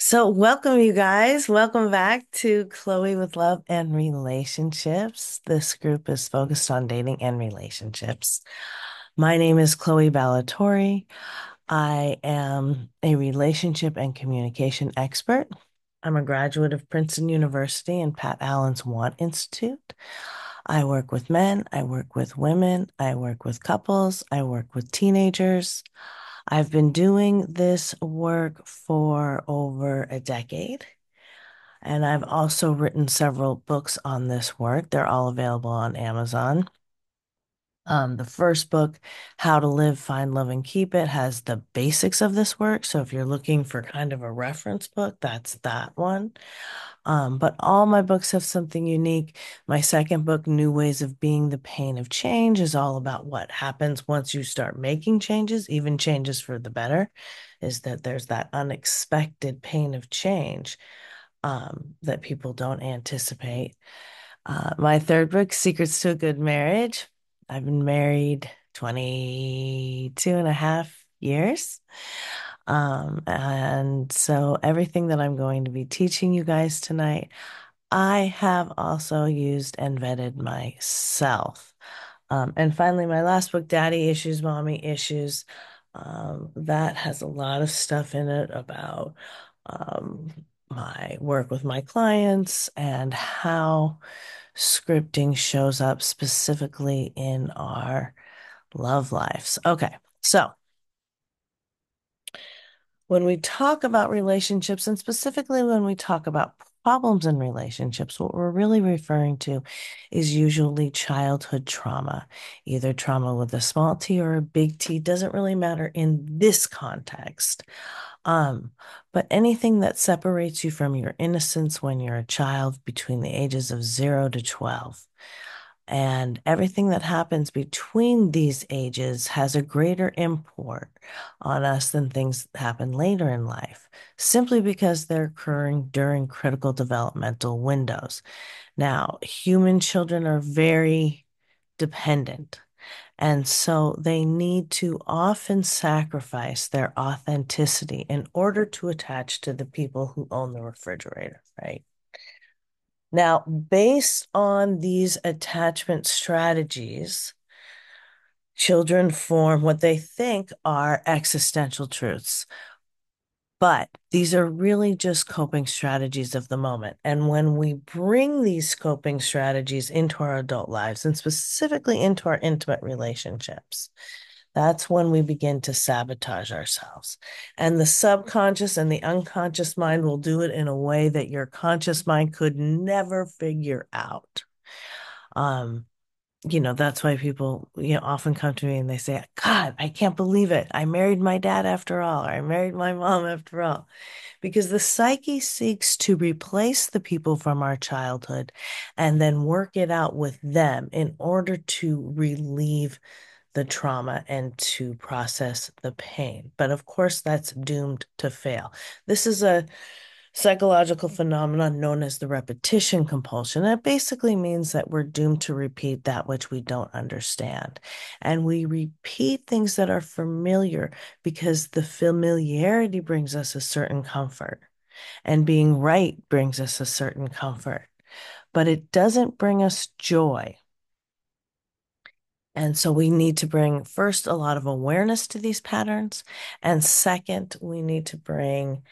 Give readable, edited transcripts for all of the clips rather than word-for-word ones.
Welcome, you guys. Welcome back to Chloe with Love and Relationships. This group is focused on dating and relationships. My name is Chloe Ballatori. I am a relationship and communication expert. I'm a graduate of Princeton University and Pat Allen's Want Institute. I work with men, I work with women, I work with couples, I work with teenagers. I've been doing this work for over a decade, and I've also written several books on this work. They're all available on Amazon. The first book, How to Live, Find, Love, and Keep It, has the basics of this work. So if you're looking for kind of a reference book, that's that one. But all my books have something unique. My second book, New Ways of Being, The Pain of Change, is all about what happens once you start making changes, even changes for the better, is that there's that unexpected pain of change that people don't anticipate. My third book, Secrets to a Good Marriage. I've been married 22 and a half years. And so everything that I'm going to be teaching you guys tonight, I have also used and vetted myself. And finally, my last book, Daddy Issues, Mommy Issues, that has a lot of stuff in it about um, my work with my clients and how scripting shows up specifically in our love lives. Okay, so when we talk about relationships, and specifically when we talk about problems in relationships, what we're really referring to is usually childhood trauma, either trauma with a small t or a big T, doesn't really matter in this context. Um, but anything that separates you from your innocence when you're a child between the ages of 0 to 12. And everything that happens between these ages has a greater import on us than things that happen later in life, simply because they're occurring during critical developmental windows. Now, human children are very dependent, and so they need to often sacrifice their authenticity in order to attach to the people who own the refrigerator, right? Now, based on these attachment strategies, children form what they think are existential truths. But these are really just coping strategies of the moment. And when we bring these coping strategies into our adult lives, and specifically into our intimate relationships, that's when we begin to sabotage ourselves. And the subconscious and the unconscious mind will do it in a way that your conscious mind could never figure out. Um, that's why people, often come to me and they say, God, I can't believe it. I married my dad after all, or I married my mom after all. Because the psyche seeks to replace the people from our childhood and then work it out with them in order to relieve the trauma and to process the pain. But of course, that's doomed to fail. This is a psychological phenomenon known as the repetition compulsion. It basically means that we're doomed to repeat that which we don't understand. And we repeat things that are familiar because the familiarity brings us a certain comfort, and being right brings us a certain comfort, but it doesn't bring us joy. And so we need to bring first a lot of awareness to these patterns. And second, we need to bring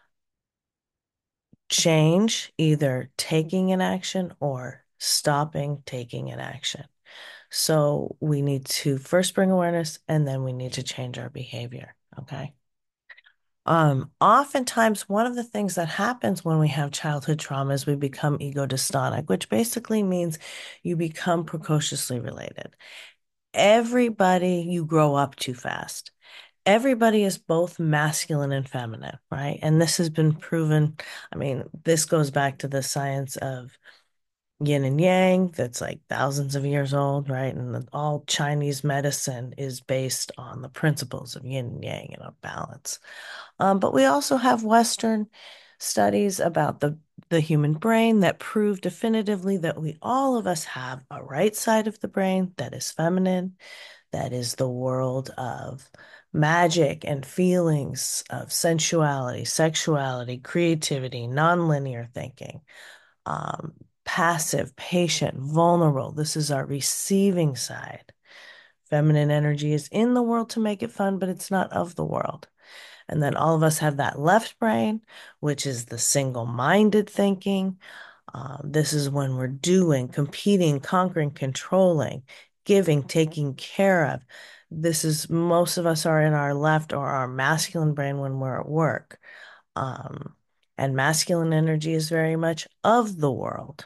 change, either taking an action or stopping taking an action. So we need to first bring awareness and then we need to change our behavior. Okay. Oftentimes one of the things that happens when we have childhood trauma is we become ego dystonic, which basically means you become precociously related. Everybody, you grow up too fast. Everybody is both masculine and feminine, right? And this has been proven. I mean, this goes back to the science of yin and yang, that's like thousands of years old, right? And all Chinese medicine is based on the principles of yin and yang and a balance. But we also have Western studies about the human brain that prove definitively that we all of us have a right side of the brain that is feminine, that is the world of magic and feelings of sensuality, sexuality, creativity, nonlinear thinking, um, passive, patient, vulnerable. This is our receiving side. Feminine energy is in the world to make it fun, but it's not of the world. And then all of us have that left brain, which is the single-minded thinking. This is when we're doing, competing, conquering, controlling, giving, taking care of. This is most of us are in our left or our masculine brain when we're at work. Um, and masculine energy is very much of the world.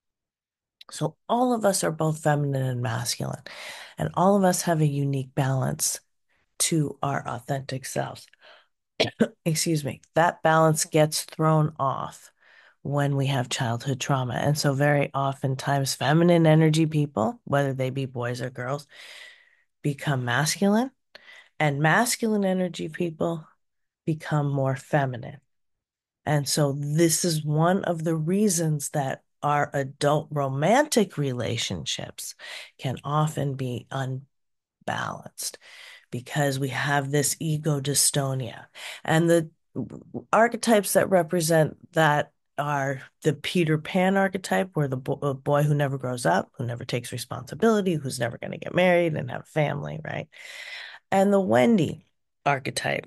So all of us are both feminine and masculine, and all of us have a unique balance to our authentic selves. Excuse me. That balance gets thrown off when we have childhood trauma. And so very oftentimes feminine energy people, whether they be boys or girls, become masculine, and masculine energy people become more feminine. And so this is one of the reasons that our adult romantic relationships can often be unbalanced because we have this ego dystonia. And the archetypes that represent that are the Peter Pan archetype, where the boy who never grows up, who never takes responsibility, who's never going to get married and have a family, right? And the Wendy archetype,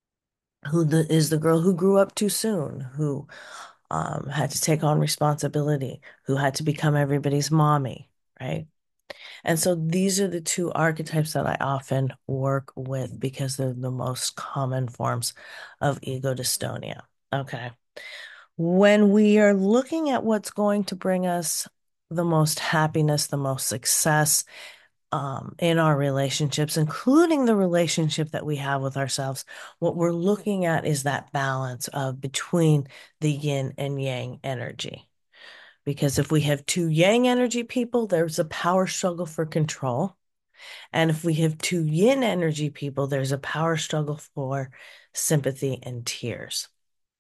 is the girl who grew up too soon, who had to take on responsibility, who had to become everybody's mommy, right? And so these are the two archetypes that I often work with because they're the most common forms of ego dystonia. Okay. When we are looking at what's going to bring us the most happiness, the most success, in our relationships, including the relationship that we have with ourselves, what we're looking at is that balance of between the yin and yang energy. Because if we have two yang energy people, there's a power struggle for control. And if we have two yin energy people, there's a power struggle for sympathy and tears.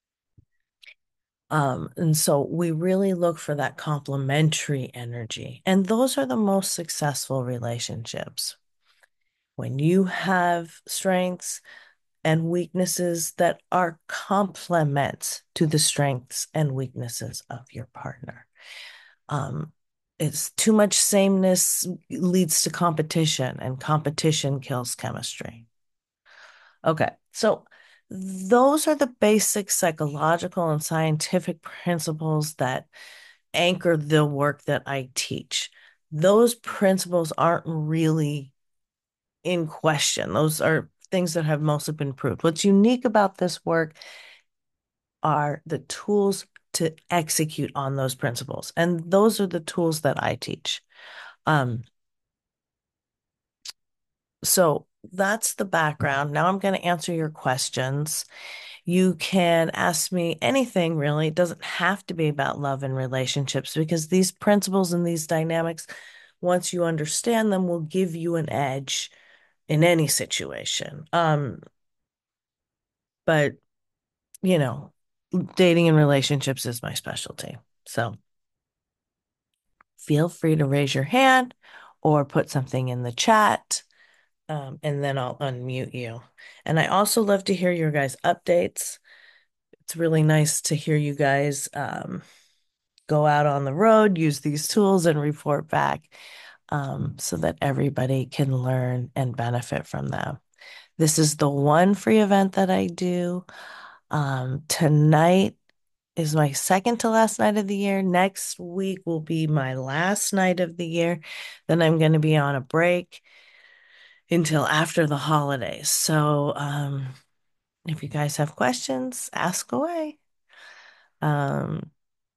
And so we really look for that complementary energy. And those are the most successful relationships. When you have strengths and weaknesses that are complements to the strengths and weaknesses of your partner. Um, it's too much sameness leads to competition, and competition kills chemistry. Okay, so those are the basic psychological and scientific principles that anchor the work that I teach. Those principles aren't really in question. Those are things that have mostly been proved. What's unique about this work are the tools to execute on those principles. And those are the tools that I teach. Um, so that's the background. Now I'm going to answer your questions. You can ask me anything really. It doesn't have to be about love and relationships because these principles and these dynamics, once you understand them, will give you an edge in any situation. But you know, dating and relationships is my specialty. So feel free to raise your hand or put something in the chat, and then I'll unmute you. And I also love to hear your guys' updates. It's really nice to hear you guys go out on the road, use these tools, and report back so that everybody can learn and benefit from them. This is the one free event that I do. Tonight is my second to last night of the year. Next week will be my last night of the year. Then I'm going to be on a break until after the holidays. So, if you guys have questions, ask away. Um,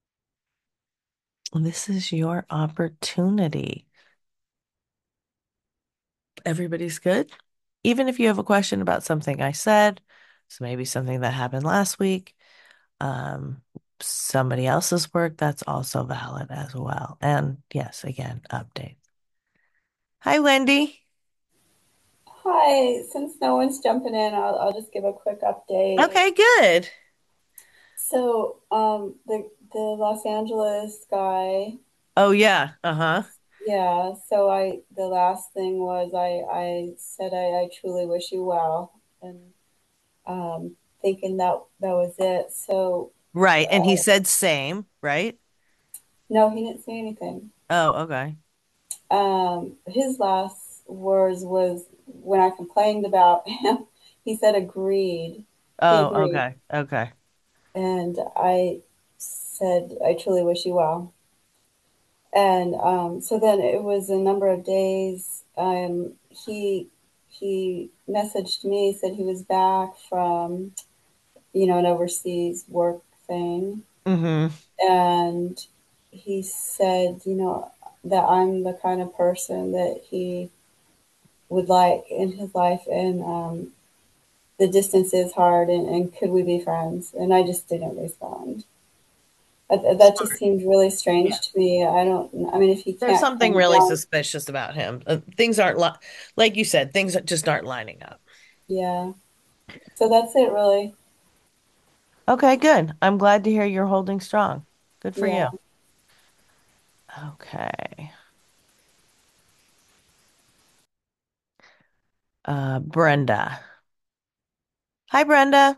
this is your opportunity. Everybody's good? Even if you have a question about something I said, so maybe something that happened last week, um, somebody else's work, that's also valid as well. And yes, again, update. Hi, Wendy. Hi, since no one's jumping in, I'll just give a quick update. Okay, good. So, the Los Angeles guy, Oh, yeah. Uh-huh. Yeah, so the last thing was I said I truly wish you well, and thinking that was it. So Right. And he said same, right? no, he didn't say anything. Oh, okay. His last words was when I complained about him, he said agreed. He Oh, agreed. okay. Okay. And I said, I truly wish you well. And so then it was a number of days. He messaged me, said he was back from, an overseas work thing. Mm-hmm. And he said, that I'm the kind of person that he would like in his life. And the distance is hard, and could we be friends? And I just didn't respond. That just Smart. seemed really Yeah. strange to me. I mean, if he There's can't something come really down, suspicious about him. Things aren't li like you said, things just aren't lining up. yeah. So that's it, really. Okay, good. I'm glad to hear you're holding strong. Good for Yeah. you. Okay. Brenda. Hi, Brenda.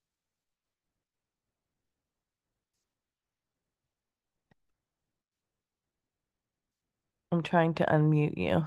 I'm trying to unmute you.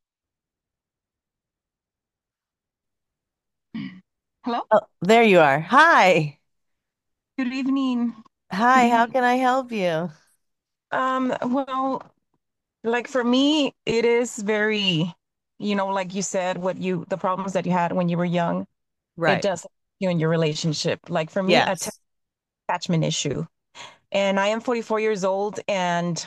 Hello? Oh, there you are. Hi. Good evening. Good Hi, how evening. can I help you? Well, like for me, it is very, like you said, the problems that you had when you were young, it Right. does affect you in your relationship. Like for me, Yes. attachment issue. And I am 44 years old and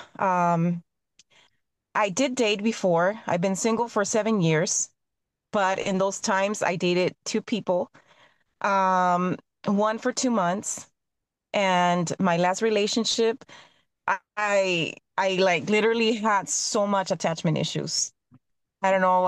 I did date before. I've been single for 7 years, but in those times I dated two people, um, one for 2 months. And my last relationship, I like literally had so much attachment issues. I don't know.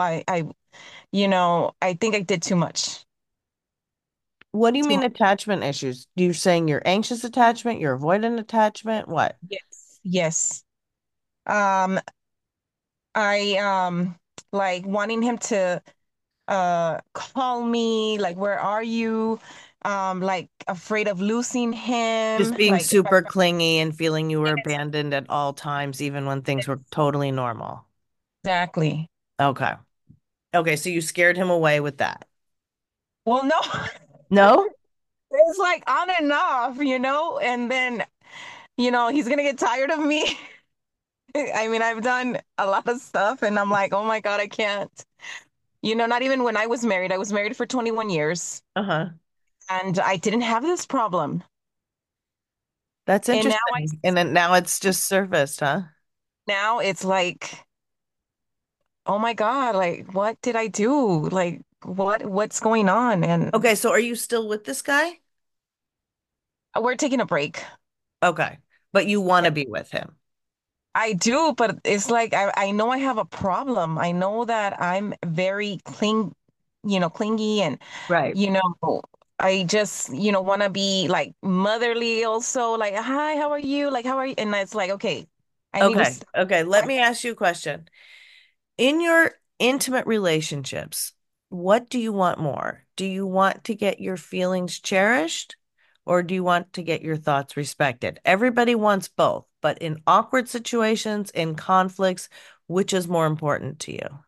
I think I did too much. What do you Too mean much. attachment issues? You're saying you're anxious attachment, you're avoidant attachment? What? Yes. Yes. Um, I like wanting him to call me, like, where are you? Like afraid of losing him. Just being Like if I super clingy and feeling you were yes, abandoned at all times, even when things were totally normal. exactly. Okay. Okay, so you scared him away with that. Well, no, No? it's like on and off, and then, he's gonna get tired of me. I mean, I've done a lot of stuff and I'm like, oh my God, I can't. Not even when I was married for 21 years Uh-huh. and I didn't have this problem. That's And interesting. And then now it's just surfaced, huh? now it's like, oh my God, like what did I do? Like what's going on? And Okay, so are you still with this guy? we're taking a break. Okay. But you want to be with him. I do, but it's like I know I have a problem. I know that I'm very clingy and Right. you know, I just, want to be like motherly also, like, hi, how are you? Like, how are you? And it's like, okay, I need to Okay. stop. Okay. Let me ask you a question. In your intimate relationships, what do you want more? Do you want to get your feelings cherished or do you want to get your thoughts respected? Everybody wants both, but in awkward situations, in conflicts, which is more important to you?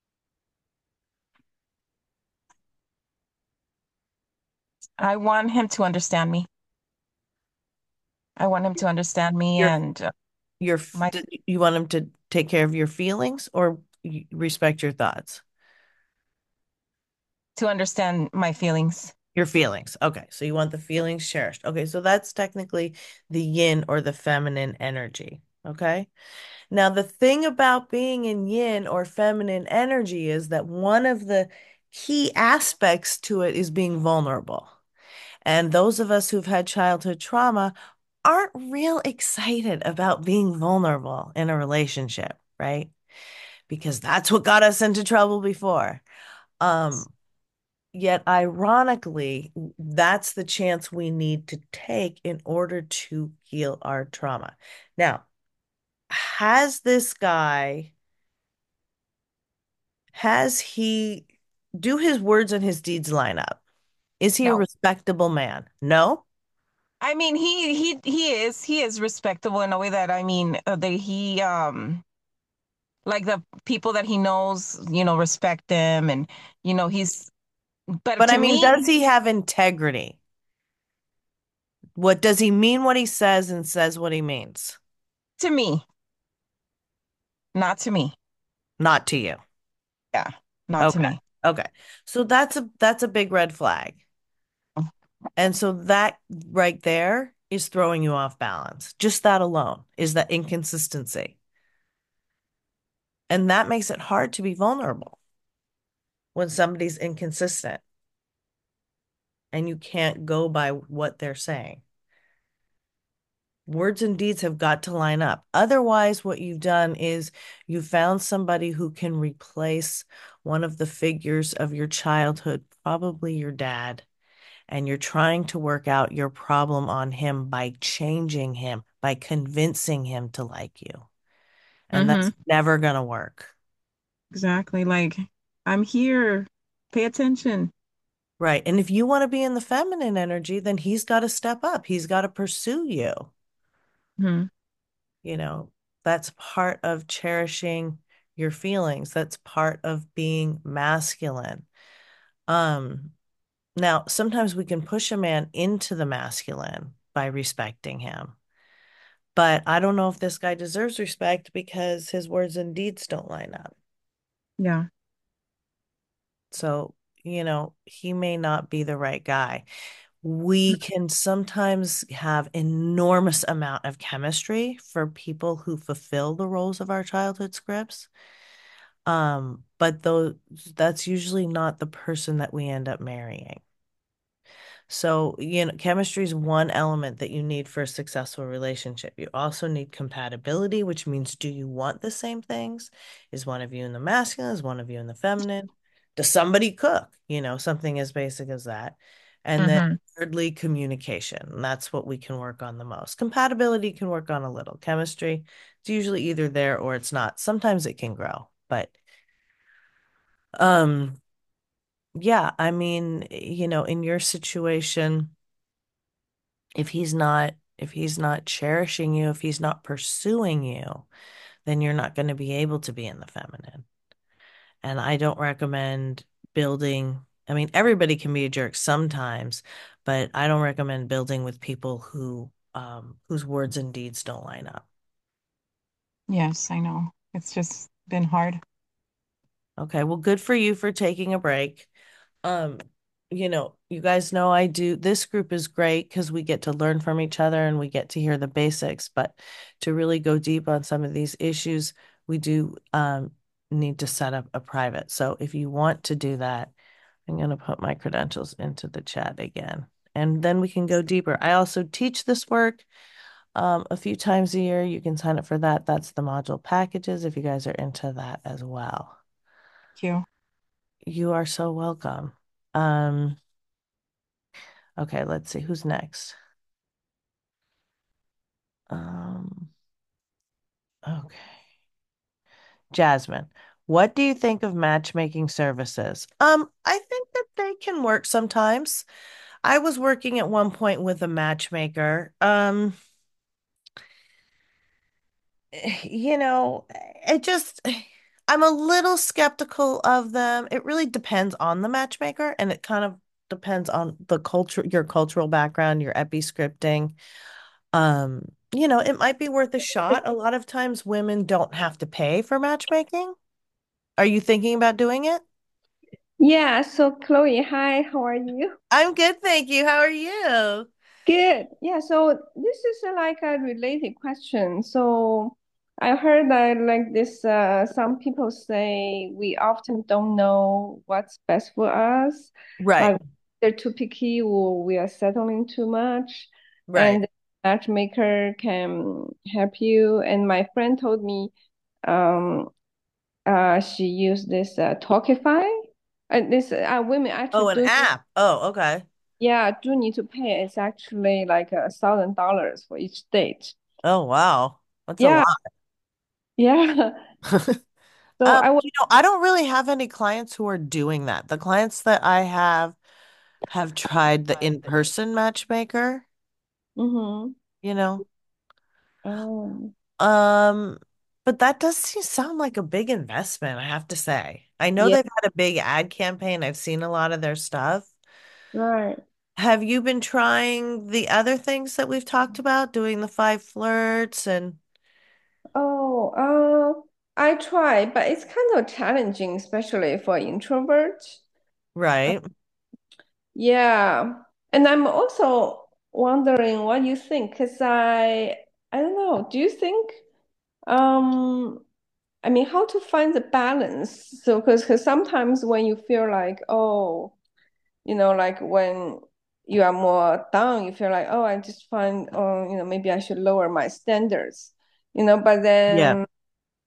I want him to understand me. I want him to understand me Your and my you want him to take care of your feelings or respect your thoughts? to understand my feelings. Your feelings. Okay. So you want the feelings cherished. Okay. So that's technically the yin or the feminine energy. Okay. Now, the thing about being in yin or feminine energy is that one of the key aspects to it is being vulnerable. And those of us who've had childhood trauma aren't real excited about being vulnerable in a relationship, right? Because that's what got us into trouble before. Um, Yet, ironically, that's the chance we need to take in order to heal our trauma. Now, has this guy Has he, do his words and his deeds line up? Is he a No. respectable man? No. I mean, he is respectable in a way that, I mean, that he like the people that he knows, respect him, and he's, but But I to mean, me, does he have integrity? What does he mean what he says and says what he means? to me, not to me. Not to you. Yeah, not to Okay. me. Okay. So that's a big red flag. And so that right there is throwing you off balance. Just that alone is that inconsistency. And that makes it hard to be vulnerable when somebody's inconsistent and you can't go by what they're saying. Words and deeds have got to line up. Otherwise, what you've done is you found somebody who can replace one of the figures of your childhood, probably your dad, and you're trying to work out your problem on him by changing him, by convincing him to like you. And Mm-hmm. that's never going to work. Exactly. Like, I'm here. Pay attention. Right. And if you want to be in the feminine energy, then he's got to step up. He's got to pursue you. Hmm. You know, that's part of cherishing your feelings. That's part of being masculine. Um, Now, sometimes we can push a man into the masculine by respecting him. But I don't know if this guy deserves respect because his words and deeds don't line up. Yeah. So, he may not be the right guy. We can sometimes have enormous amount of chemistry for people who fulfill the roles of our childhood scripts. But though that's usually not the person that we end up marrying. So, chemistry is one element that you need for a successful relationship. You also need compatibility, which means do you want the same things? Is one of you in the masculine? Is one of you in the feminine? Does somebody cook? Something as basic as that. And then Mm-hmm. thirdly, communication. And that's what we can work on the most. Compatibility can work on a little. Chemistry, it's usually either there or it's not. Sometimes it can grow, but um yeah, I mean, in your situation, if he's not cherishing you, if he's not pursuing you, then you're not going to be able to be in the feminine. And I don't recommend building, I mean, everybody can be a jerk sometimes, but I don't recommend building with people whose words and deeds don't line up. Yes, I know. It's just been hard. Okay, well, good for you for taking a break. Um, you guys know I do. This group is great because we get to learn from each other and we get to hear the basics. But to really go deep on some of these issues, we do need to set up a private. So if you want to do that, I'm going to put my credentials into the chat again, and then we can go deeper. I also teach this work a few times a year. You can sign up for that. That's the module packages if you guys are into that as well. Thank you. You are so welcome. Um, Okay, let's see who's next. Um, okay. Jasmine, what do you think of matchmaking services? I think that they can work sometimes. I was working at one point with a matchmaker. You know, it just I'm a little skeptical of them. It really depends on the matchmaker and it kind of depends on the culture, your cultural background, your epi scripting. It might be worth a shot. A lot of times women don't have to pay for matchmaking. Are you thinking about doing it? Yeah, so Chloe, hi, how are you? I'm good, thank you. How are you? Good. Yeah, so this is like a related question. So I heard that like this, some people say we often don't know what's best for us, Right, like they're too picky or we are settling too much, right. and the matchmaker can help you. And my friend told me, um, she used this Talkify. This women actually Oh, an do. app. Oh, okay. Yeah, do need to pay. It's actually like $1,000 for each date. Oh, wow. That's a lot. Yeah, yeah. So I was, I don't really have any clients who are doing that. The clients that I have tried the in-person matchmaker, mm-hmm. you know. Oh, Um, but that does sound like a big investment, I have to say. I know yeah, they've had a big ad campaign. I've seen a lot of their stuff. right. Have you been trying the other things that we've talked about, doing the five flirts and Oh, I try, but it's kind of challenging, especially for introverts. right? Yeah. And I'm also wondering what you think, because I don't know, do you think um I mean how to find the balance? So because sometimes when you feel like, oh, like when you are more down, you feel like, oh, I just find, oh, maybe I should lower my standards, but Yeah, then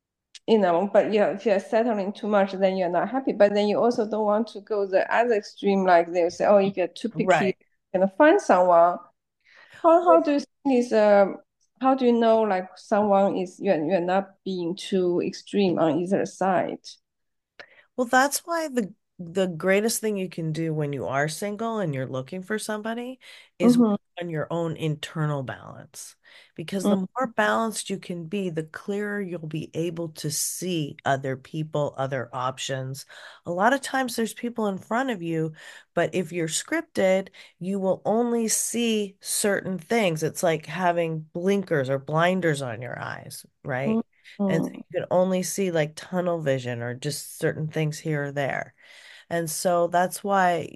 but yeah, if you're settling too much, then you're not happy. But then you also don't want to go the other extreme, like they'll say, oh, if you're too picky, right. you're gonna find someone. How do you think is how do you know like someone is you're not being too extreme on either side? Well, that's why the greatest thing you can do when you are single and you're looking for somebody is work Mm-hmm. on your own internal balance. Because the more balanced you can be, the clearer you'll be able to see other people, other options. A lot of times there's people in front of you, but if you're scripted, you will only see certain things. It's like having blinkers or blinders on your eyes, right? And so Mm-hmm. you can only see like tunnel vision or just certain things here or there. And so that's why,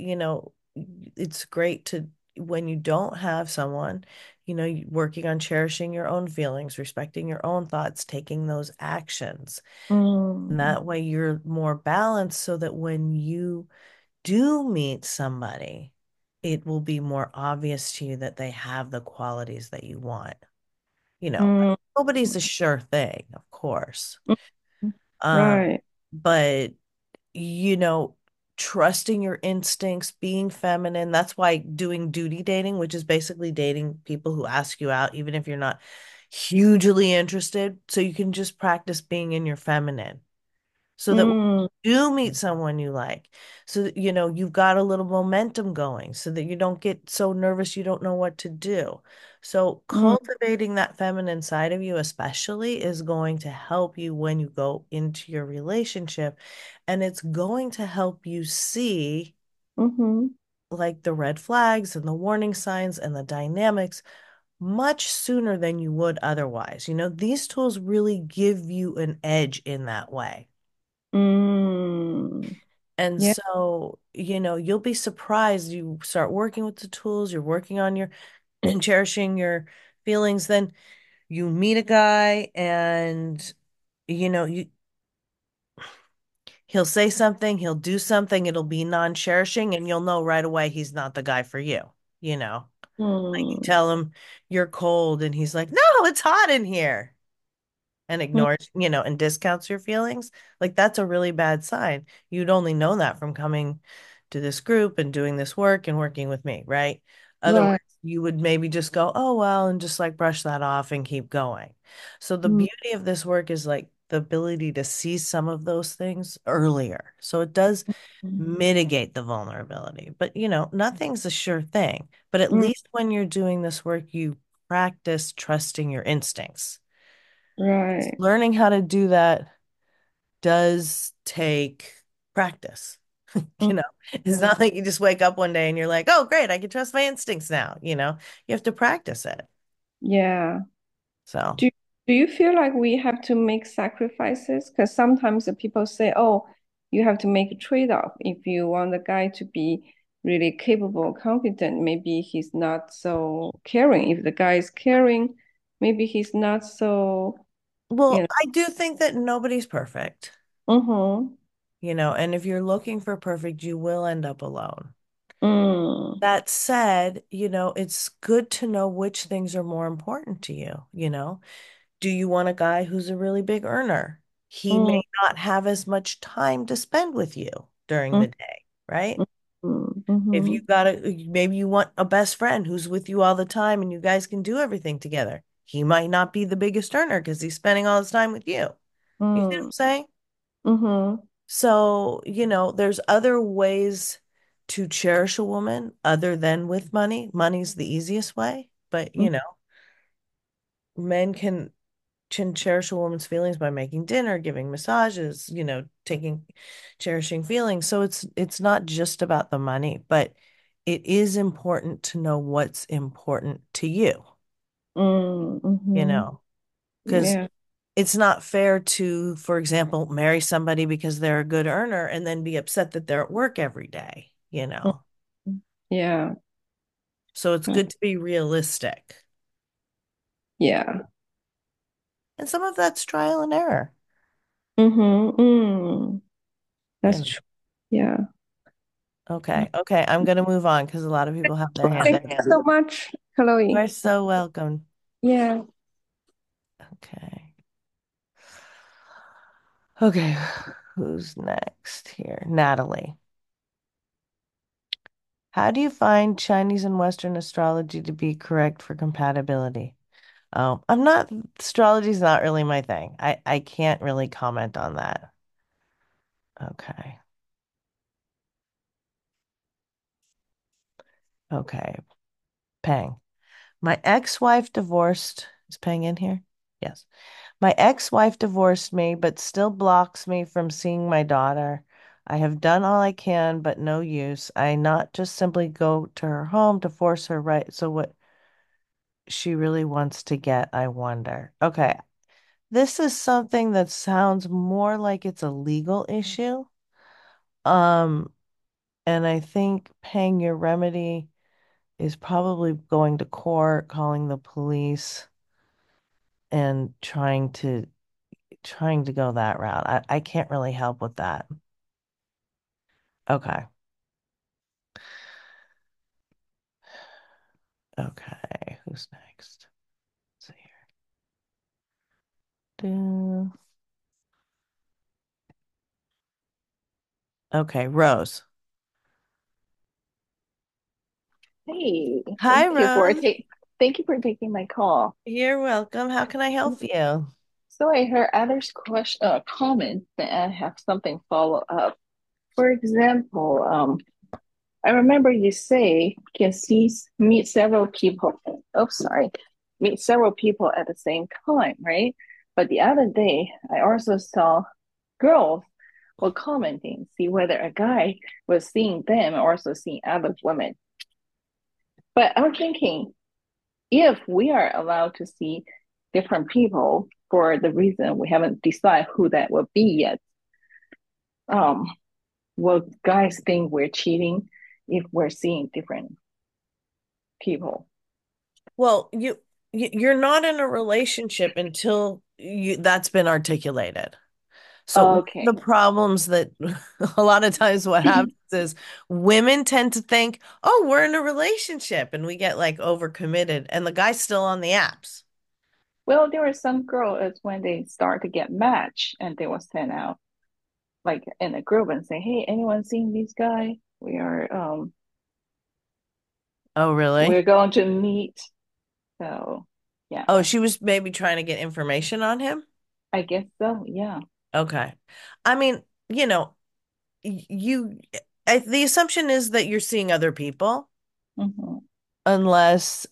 it's great to, when you don't have someone, working on cherishing your own feelings, respecting your own thoughts, taking those actions. And Mm-hmm. that way you're more balanced so that when you do meet somebody, it will be more obvious to you that they have the qualities that you want. Nobody's a sure thing, of course. Mm-hmm. Um, Right. but you know, trusting your instincts, being feminine, that's why doing duty dating, which is basically dating people who ask you out, even if you're not hugely interested, so you can just practice being in your feminine so that when Mm, you do meet someone you like, so that you've got a little momentum going, so that you don't get so nervous you don't know what to do. So mm, cultivating that feminine side of you especially is going to help you when you go into your relationship, and it's going to help you see mm-hmm. like the red flags and the warning signs and the dynamics much sooner than you would otherwise. These tools really give you an edge in that way. Mm. And Yeah. so, you'll be surprised. You start working with the tools, you're working on your and cherishing your feelings, then you meet a guy and you he'll say something, he'll do something, it'll be non-cherishing, and you'll know right away he's not the guy for you, you know. Like you Mm. tell him you're cold and he's like, "No, it's hot in here." And Mm. ignores, and discounts your feelings, like that's a really bad sign. You'd only know that from coming to this group and doing this work and working with me, right? Otherwise, Right. you would maybe just go, oh, well, and just like brush that off and keep going. So the Mm. beauty of this work is like the ability to see some of those things earlier. So it does mitigate the vulnerability, but nothing's a sure thing. But at Mm. least when you're doing this work, you practice trusting your instincts. Right. Learning how to do that does take practice. Mm. You know, it's not like you just wake up one day and you're like, oh, great, I can trust my instincts now. You have to practice it. Yeah. So, Do do you feel like we have to make sacrifices? Because sometimes the people say, oh, you have to make a trade-off. If you want the guy to be really capable, confident, maybe he's not so caring. If the guy is caring, maybe he's not so, you well, know. I do think that nobody's perfect, Mm-hmm. and if you're looking for perfect, you will end up alone. Mm. That said, it's good to know which things are more important to you. Do you want a guy who's a really big earner? He may Mm. not have as much time to spend with you during Mm. the day, right? Mm. If Mm-hmm. you got maybe you want a best friend who's with you all the time and you guys can do everything together. He might not be the biggest earner because he's spending all his time with you. You see what I'm Mm. saying? Mm-hmm. So, there's other ways to cherish a woman other than with money. Money's the easiest way, but men can cherish a woman's feelings by making dinner, giving massages, taking cherishing feelings. So it's not just about the money, but it is important to know what's important to you, you Mm-hmm. know, because Yeah. it's not fair to, for example, marry somebody because they're a good earner and then be upset that they're at work every day. Mhm. Yeah. So it's good to be realistic. Yeah. And some of that's trial and error. Mm-hmm. Mm. You That's know. true. Yeah. Okay. Okay. I'm going to move on because a lot of people have their hand Thank up. you so much, Chloe. You're so welcome. Yeah. Okay. Okay. Who's next here? Natalie. How do you find Chinese and Western astrology to be correct for compatibility? Oh, astrology's not really my thing. I can't really comment on that. Okay. Okay. Peng. My ex-wife divorced. Is Peng in here? Yes. My ex-wife divorced me, but still blocks me from seeing my daughter. I have done all I can, but no use. I not just simply go to her home to force her right. So what she really wants to get, I wonder. Okay. This is something that sounds more like it's a legal issue. Um, and I think paying your remedy is probably going to court, calling the police, and trying to go that route. I can't really help with that. Okay. Okay. Who's next? Let's see here. Okay, Rose. Hey, Hi, Rose. thank you for taking my call. You're welcome. How can I help you? So I heard others question comment that I have something follow up. For example, I remember you say can meet several people. Oh, sorry, meet several people at the same time, right? But the other day, I also saw girls were commenting, see whether a guy was seeing them or also seeing other women. But I'm thinking, if we are allowed to see different people for the reason we haven't decided who that will be yet, um, will guys think we're cheating if we're seeing different people? Well, you're not in a relationship until that's been articulated. So one of Okay. the problems that a lot of times what happens is women tend to think, "Oh, we're in a relationship," and we get like overcommitted, and the guy's still on the apps. Well, there are some girls when they start to get matched and they will send out like in a group and say, "Hey, anyone seen this guy? Oh, We're really? going to meet." So yeah, Oh, she was maybe trying to get information on him? I guess so. Yeah. Okay. I mean, you the assumption is that you're seeing other people Hmm. unless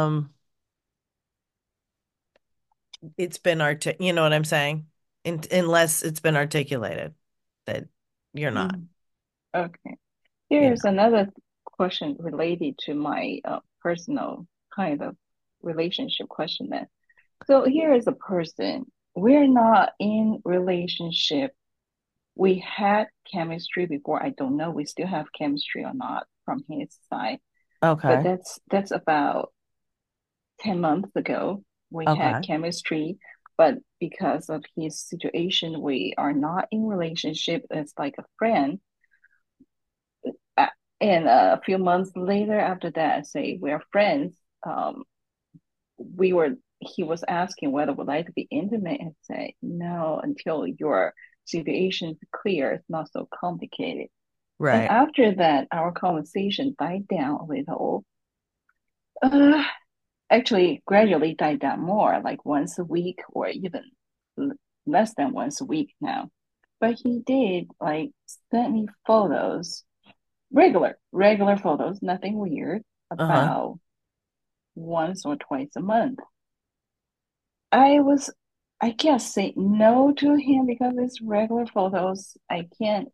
it's been you know what I'm saying? Unless it's been articulated that you're not, Hmm. Okay. you Here's know. another question related to my personal kind of relationship question then. So here is a person. We're not in relationship. We had chemistry before. I don't know. We still have chemistry or not from his side, but Okay. that's about 10 months ago. We had Okay. chemistry, but because of his situation, we are not in relationship. It's like a friend. Uh, And a few months later, after that, say we're friends. Um, we were. He was asking whether we'd like to be intimate, and say no until your situation is clear. It's not so complicated. And Right. after that, our conversation died down a little. Uh, Actually, gradually died down more, like once a week or even less than once a week now. but he did like send me photos, regular photos, nothing weird, Uh-huh. about once or twice a month. I was, I can't say no to him because it's regular photos. I can't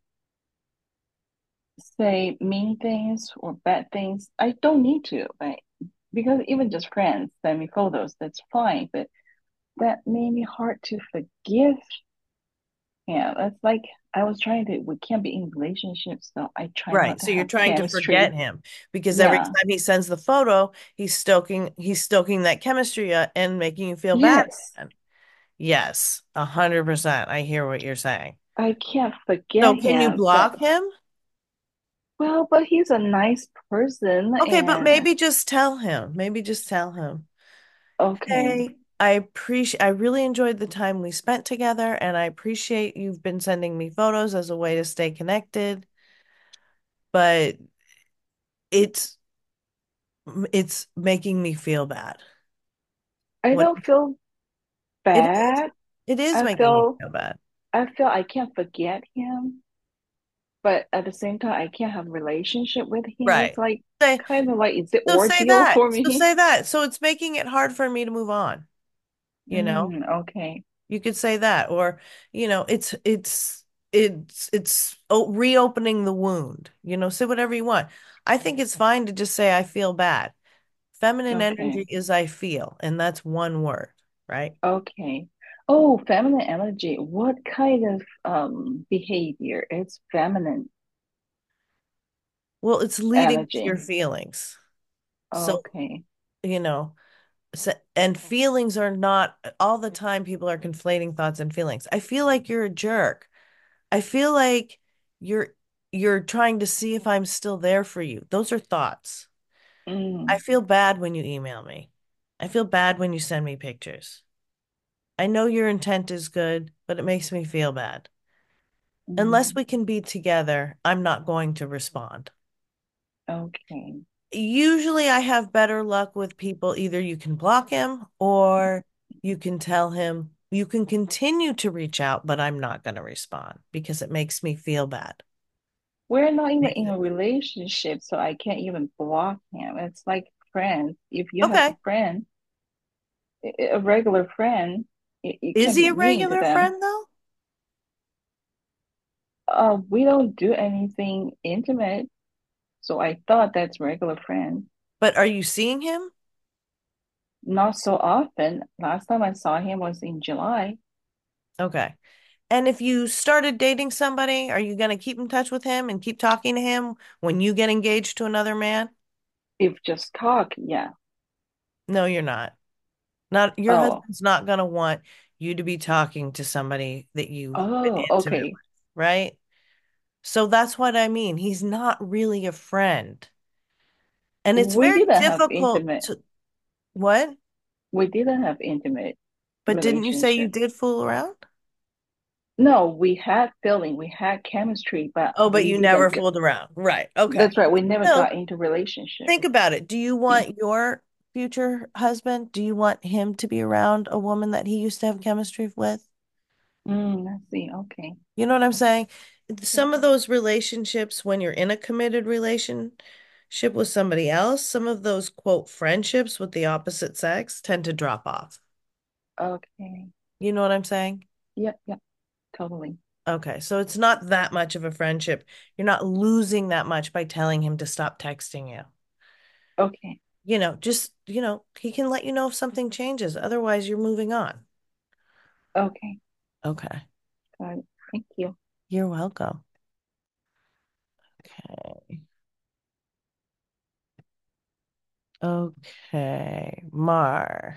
say mean things or bad things. I don't need to, like, because even just friends send me photos, that's fine. But that made me hard to forgive him. It's like I was trying to, we can't be in relationships, so I try not Right. to So you're have trying to forget chemistry. him because every Yeah. time he sends the photo, he's stoking that chemistry and making you feel bad Yes. again. Yes, 100%. I hear what you're saying. I can't So forget can you him, but block him? well, but he's a nice person Okay, but and maybe just tell him. Maybe just tell him. okay. Hey, I really enjoyed the time we spent together, and I appreciate you've been sending me photos as a way to stay connected, but it's it's making me feel bad. I What don't feel it is, bad. it is I making you feel feel bad. I feel I can't forget him, but at the same time I can't have a relationship with him. It's Right. like Say kind of like it's the so say ordeal that. for So me. say that. So it's making it hard for me to move on, you know? Okay. You could say that, or it's reopening the wound. Say whatever you want. I think it's fine to just say I feel bad. Feminine Okay. energy is I feel, and that's one word, right? Okay. Oh, feminine energy. What kind of behavior is feminine Well, it's leading to your energy? feelings. So, Okay. you know, and feelings are not all the time people are conflating thoughts and feelings. I feel like you're a jerk. I feel like you're you're trying to see if I'm still there for you. Those are thoughts. I Mm, feel bad when you email me. I feel bad when you send me pictures. I know your intent is good, but it makes me feel bad. Unless mm, we can be together, I'm not going to respond. okay. Usually I have better luck with people. Either you can block him or you can tell him you can continue to reach out, but I'm not going to respond because it makes me feel bad. We're not even Makes in it. a relationship, so I can't even block him. It's like friends. If you have a Okay. friend, a regular friend, you Is can't he be a mean to regular them. friend though? We don't do anything intimate, so I thought that's regular friend. But are you seeing him? Not so often. Last time I saw him was in July. Okay. And if you started dating somebody, are you going to keep in touch with him and keep talking to him when you get engaged to another man? If just talk, yeah. No, you're not. Not your Oh, husband's not going to want you to be talking to somebody that you've been oh, intimate okay. with, right? So that's what I mean. He's not really a friend. And it's We very didn't have difficult intimate. to what? We didn't have intimate But didn't you say you relationship. did fool around? No, we had feeling, we had chemistry, but Oh, but we you never didn't. fooled around. Right. Okay. That's right. We never So got into relationship. think about it. Do you want your future husband, do you want him to be around a woman that he used to have chemistry with? I see. Okay. You know what I'm saying? Yeah. Some of those relationships, when you're in a committed relationship with somebody else, some of those quote friendships with the opposite sex tend to drop off. Okay. You know what I'm saying? Yep. Yep. Totally. Okay, so it's not that much of a friendship. You're not losing that much by telling him to stop texting you. Okay. He can let you know if something changes. Otherwise, you're moving on. Okay. Okay. Got it. Thank you. You're welcome. Okay. Okay. Mar.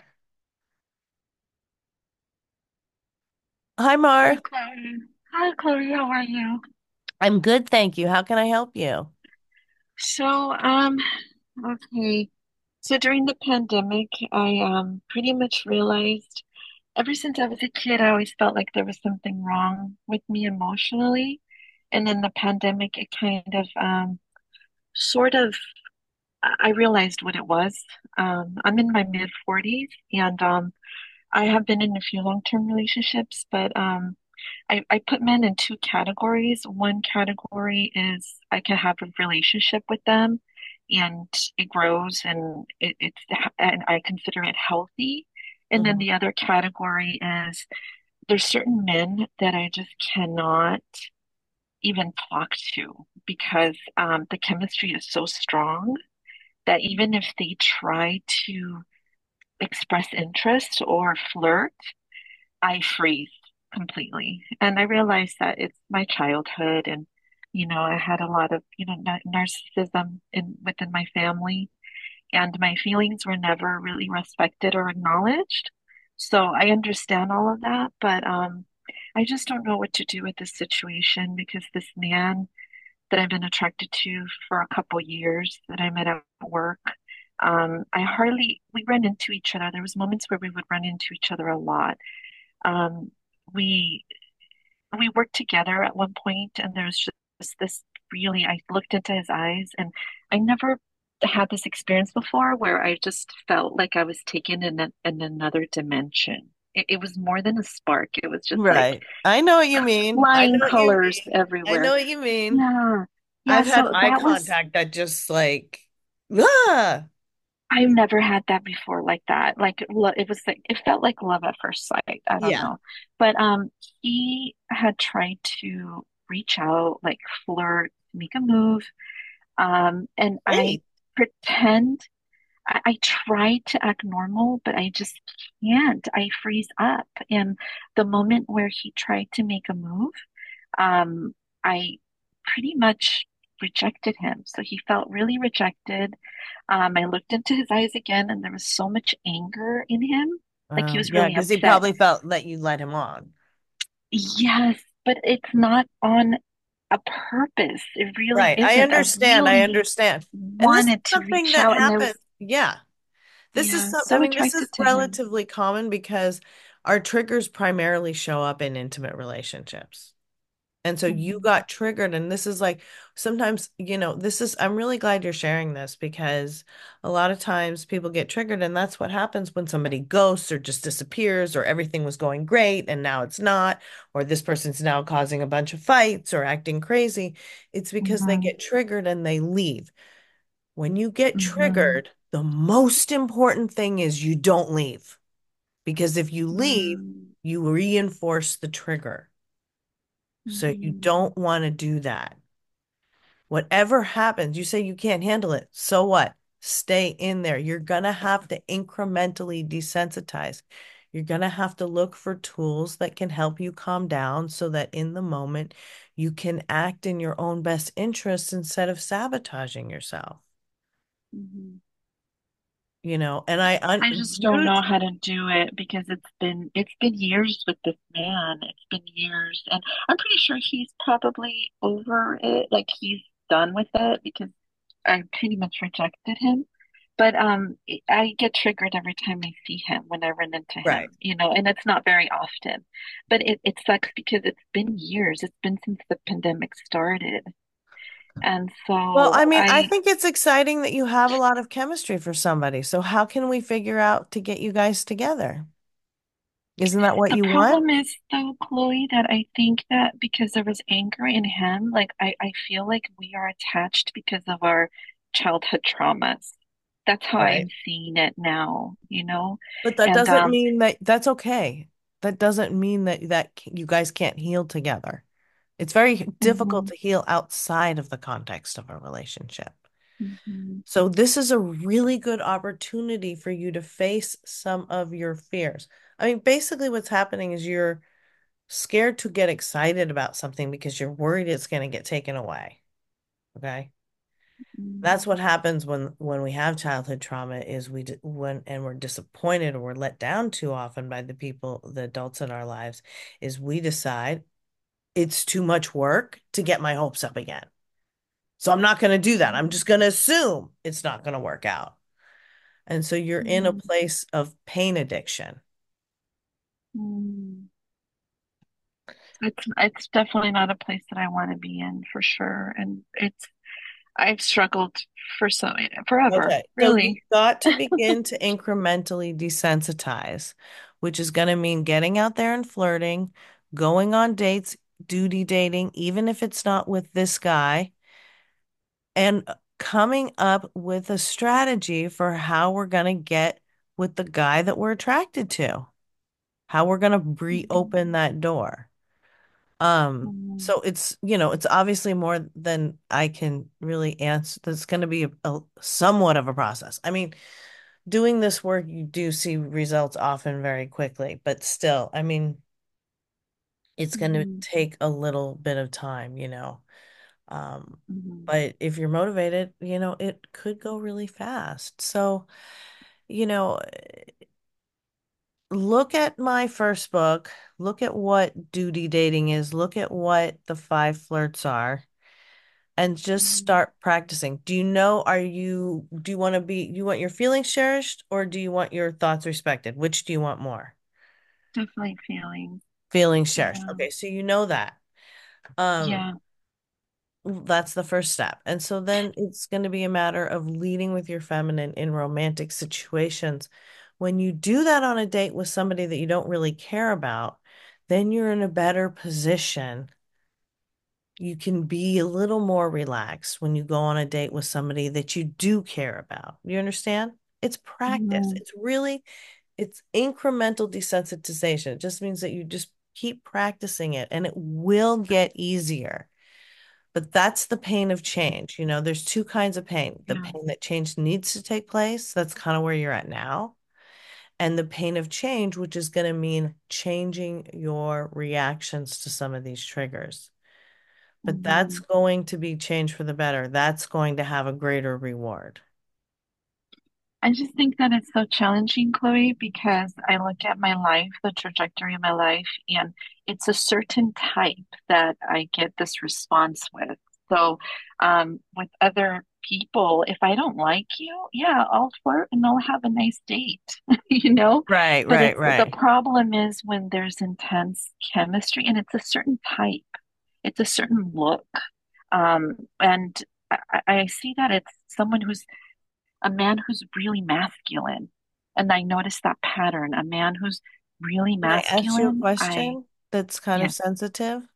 Hi, Hi, Mar. Chloe. Hi, Chloe. How are you? I'm good, thank you. How can I help you? So, okay. So during the pandemic, I pretty much realized ever since I was a kid, I always felt like there was something wrong with me emotionally. And in the pandemic, it kind of sort of I realized what it was. I'm in my mid 40s and I have been in a few long-term relationships, but I put men in two categories. One category is I can have a relationship with them and it grows and and I consider it healthy. And then Mhm. the other category is there's certain men that I just cannot even talk to because the chemistry is so strong that even if they try to express interest or flirt, I freeze completely. And I realized that it's my childhood and I had a lot of, narcissism within my family and my feelings were never really respected or acknowledged. So I understand all of that, but I just don't know what to do with this situation because this man that I've been attracted to for a couple years that I met at work, we ran into each other. There was moments where we would run into each other a lot. Um, we we worked together at one point, and there was just this really, I looked into his eyes, and I never had this experience before where I just felt like I was taken in another dimension. It was more than a spark. It was just like Right. I know what you mean. I flying know what you colors mean. I know everywhere. what you mean. Yeah. Yeah, I've had so eye that was contact that just like, ah, I've never had that before like that. It was like it felt like love at first sight. I don't yeah. know. But he had tried to reach out, like flirt, make a move. And I Great. pretend I try to act normal, but I just can't. I freeze up. And the moment where he tried to make a move, um, I pretty much rejected him. So he felt really rejected. I looked into his eyes again, and there was so much anger in him. Like he was Yeah, really because he upset. probably felt that you let him on. Yes, but it's not on a purpose. It really Right. I isn't. I understand. I really understand. And this is wanted to something reach that out, and I was, happens. Yeah. This is yeah, some, I so mean, this is attracted to him. relatively common because our triggers primarily show up in intimate relationships. And so you Mhm. got triggered, and this is like sometimes, I'm really glad you're sharing this because a lot of times people get triggered, and that's what happens when somebody ghosts or just disappears, or everything was going great and now it's not, or this person's now causing a bunch of fights or acting crazy. It's because they Mhm. get triggered and they leave. When you get Mhm. triggered, the most important thing is you don't leave because if you leave, Mhm. you reinforce the trigger. So you Mhm. don't want to do that. Whatever happens, you say you can't handle it. So what? Stay in there. You're gonna have to incrementally desensitize. You're gonna have to look for tools that can help you calm down so that in the moment you can act in your own best interest instead of sabotaging yourself. Mhm. And I just don't know how to do it because it's been years with this man. It's been years, and I'm pretty sure he's probably over it. Like he's done with it because I pretty much rejected him. But I get triggered every time I see him when I run into right. him, and it's not very often. But it sucks because it's been years. It's been since the pandemic started. And Well, so I mean, I I think it's exciting that you have a lot of chemistry for somebody. So how can we figure out to get you guys together? Isn't that what The you want? problem is though, Chloe, that I think that because there was anger in him, like I feel like we are attached because of our childhood traumas. That's how I'm Right. seeing it now. But that And doesn't mean that that's okay. That doesn't mean that you guys can't heal together. It's very difficult mhm, to heal outside of the context of a relationship. mhm, So this is a really good opportunity for you to face some of your fears. I mean, basically what's happening is you're scared to get excited about something because you're worried it's going to get taken away. Okay? That's what mhm, happens when we have childhood trauma is when and we're disappointed or we're let down too often by the adults in our lives, is we decide it's too much work to get my hopes up again. So I'm not going to do that. I'm just going to assume it's not going to work out. And so you're in a mhm, place of pain addiction. mhm. It's definitely not a place that I want to be in for sure. And I've struggled for forever, Okay, so you've really. got to begin to incrementally desensitize, which is going to mean getting out there and flirting, going on dates, duty dating, even if it's not with this guy, and coming up with a strategy for how we're going to get with the guy that we're attracted to, how we're going to reopen that door. Mhm. So it's, it's obviously more than I can really answer. That's going to be a somewhat of a process. I mean, doing this work, you do see results often very quickly, but still, I mean, it's going to Mhm. take a little bit of time. Um, Mhm. but if you're motivated, it could go really fast. So, you know, look at my first book, look at what duty dating is, look at what the five flirts are, and just Mhm. start practicing. Do you want you want your feelings cherished or do you want your thoughts respected? Which do you want more? Definitely feelings. Feelings cherished. Yeah. Okay, so you know that. Um, Yeah. that's the first step. And so then it's going to be a matter of leading with your feminine in romantic situations. When you do that on a date with somebody that you don't really care about, then you're in a better position. You can be a little more relaxed when you go on a date with somebody that you do care about. You understand? It's practice. Mhm. It's incremental desensitization. It just means that you just keep practicing it and it will get easier. But that's the pain of change. There's two kinds of pain. The Yeah. pain that change needs to take place, that's kind of where you're at now. And the pain of change, which is going to mean changing your reactions to some of these triggers. But that's Mhm. going to be change for the better. That's going to have a greater reward. I just think that it's so challenging, Chloe, because I look at my life, the trajectory of my life, and it's a certain type that I get this response with. So, with other people, if I don't like you, yeah, I'll flirt and I'll have a nice date, you know? Right, But right, it's the right. problem is when there's intense chemistry and it's a certain type, it's a certain look. And I see that it's someone who's a man who's really masculine. And I noticed that pattern. A man who's really Can I ask you a masculine, question that's kind of yes, sensitive?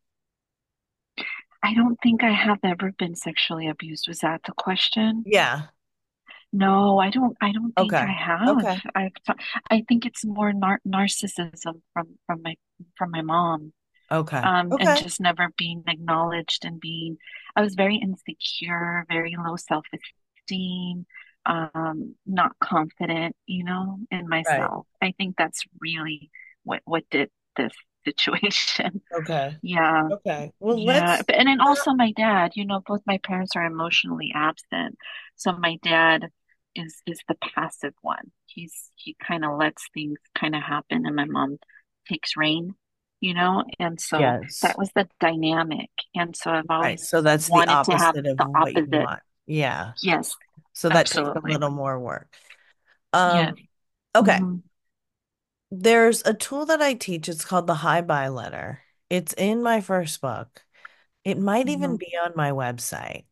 I don't think I have ever been sexually abused. Was that the question? Yeah. No, I don't think I Okay. have. Okay. I think it's more narcissism from my mom. Okay. And Okay. just never being acknowledged and I was very insecure, very low self-esteem, not confident, in Right. myself. I think that's really what did this situation. Okay. Yeah, Okay. Well, yeah. let's But and then not. also my dad, both my parents are emotionally absent. So my dad is the passive one. He kind of lets things kind of happen and my mom takes reign, and so that Yes. was the dynamic. And so I've Right. always So that's the wanted to have opposite of the what you opposite. want. Yeah. Yes, So that takes a absolutely. little more work. Yeah. Um, okay. Hmm. There's a tool that I teach. It's called the Hi Bye Letter. It's in my first book. It might even Hmm. be on my website.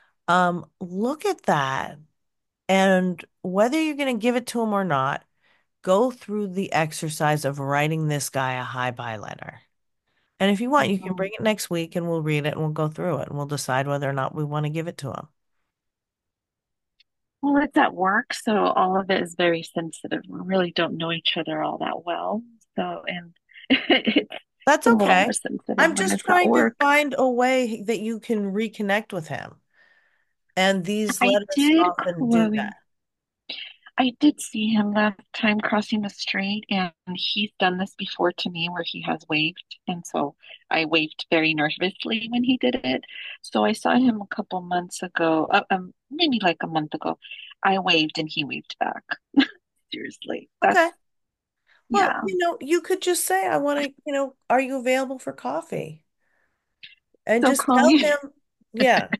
Look at that. And whether you're going to give it to him or not, go through the exercise of writing this guy a hi bye letter. And if you want, you can Hmm. bring it next week and we'll read it and we'll go through it and we'll decide whether or not we want to give it to him. Well, it's at work, so all of it is very sensitive. We really don't know each other all that well. So, and it's That's a little more okay. sensitive I'm when just it's at trying to work. find a way that you can reconnect with him. And these I letters did, often do Chloe. that. I did see him last time crossing the street, and he's done this before to me where he has waved. And so I waved very nervously when he did it. So I saw him a couple months ago, maybe like a month ago. I waved and he waved back. Seriously. Okay. Well, Yeah. you could just say, I want to, are you available for coffee? And So just tell Chloe, him, yeah.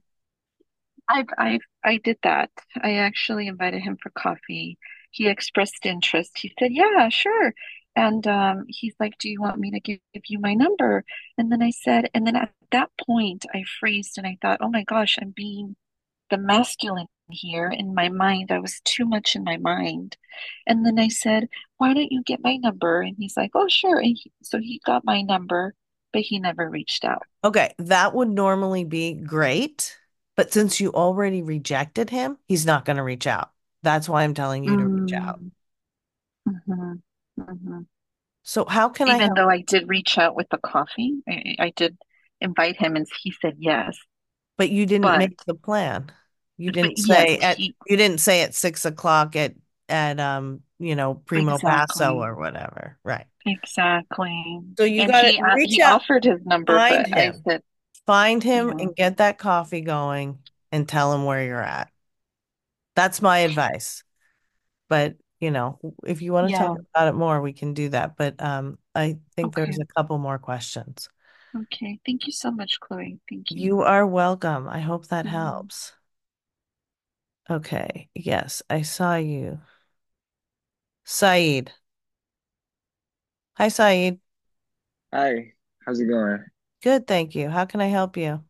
I did that. I actually invited him for coffee. He expressed interest. He said, "Yeah, sure." And he's like, "Do you want me to give you my number?" And then I said, and then at that point, I freezed and I thought, "Oh my gosh, I'm being the masculine here in my mind. I was too much in my mind." And then I said, "Why don't you get my number?" And he's like, "Oh, sure." And so he got my number. but he never reached out. Okay, that would normally be great, but since you already rejected him, he's not going to reach out. That's why I'm telling you to reach out. Mm, hmm hmm So how can I Even help? though I did reach out with the coffee, I did invite him and he said yes. But you didn't But make the plan. but yes, he You didn't say at 6 o'clock at Primo Paso exactly. or whatever. Right. Exactly. So you And got to reach he out, offered his number, find but I him. said, Find him yeah, and get that coffee going and tell him where you're at. That's my advice. But, if you want to talk yeah, about it more, we can do that. But I think okay, there's a couple more questions. okay. Thank you so much, Chloe. Thank you. You are welcome. I hope that Mhm. helps. Okay. Yes, I saw you. Saeed. Hi, Saeed. Hi, how's it going? Good, thank you. How can I help you?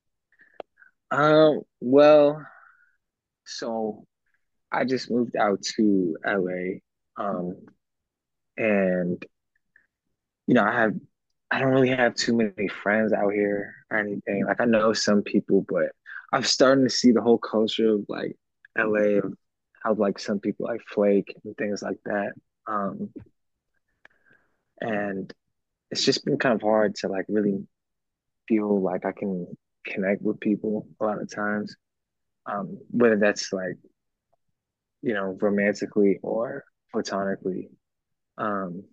Well, so I just moved out to LA, um, and I don't really have too many friends out here or anything. Like I know some people, but I'm starting to see the whole culture of like LA of how like some people like flake and things like that. Um, and it's just been kind of hard to like really feel like I can connect with people a lot of times. Whether that's like romantically or platonically. Um,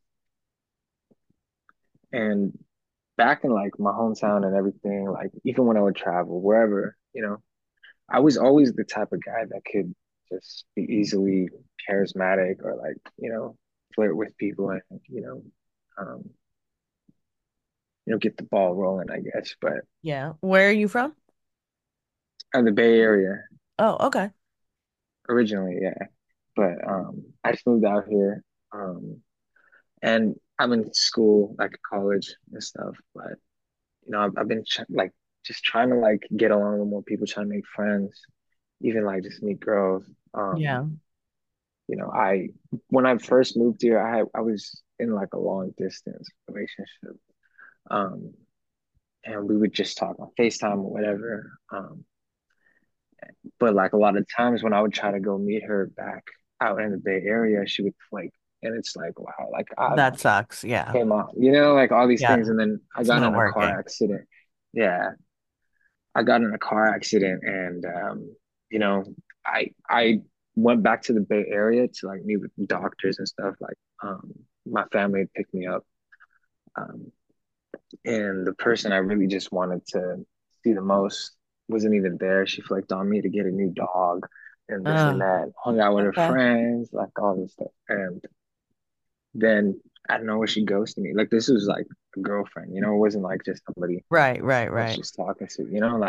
and back in like my hometown and everything, like even when I would travel, wherever, I was always the type of guy that could just be easily charismatic or like, flirt with people and, um, get the ball rolling, I guess. But Yeah. Where are you from? in the Bay Area Oh, okay. originally, yeah. But I just moved out here. And I'm in school, like college and stuff. But I've been like just trying to like get along with more people, trying to make friends, even like just meet girls. Um, Yeah. I when I first moved here, I was in like a long distance relationship. Um, and we would just talk on FaceTime or whatever. But like a lot of times when I would try to go meet her back out in the Bay Area, she would flake. And it's like, wow, like I That sucks. Yeah. came out, like all these things. Yeah. And then I It's got not in a car working. accident. Yeah. I got in a car accident and you know, I went back to the Bay Area to like meet with doctors and stuff. Like my family had picked me up. Um and the person I really just wanted to see the most wasn't even there. She flaked on me to get a new dog and this and Uh, that, hung out with her okay. friends, like all this stuff. And then I don't know where she ghosted me. Like this was like a girlfriend, it wasn't like just somebody Right, right, I was right. just talking to,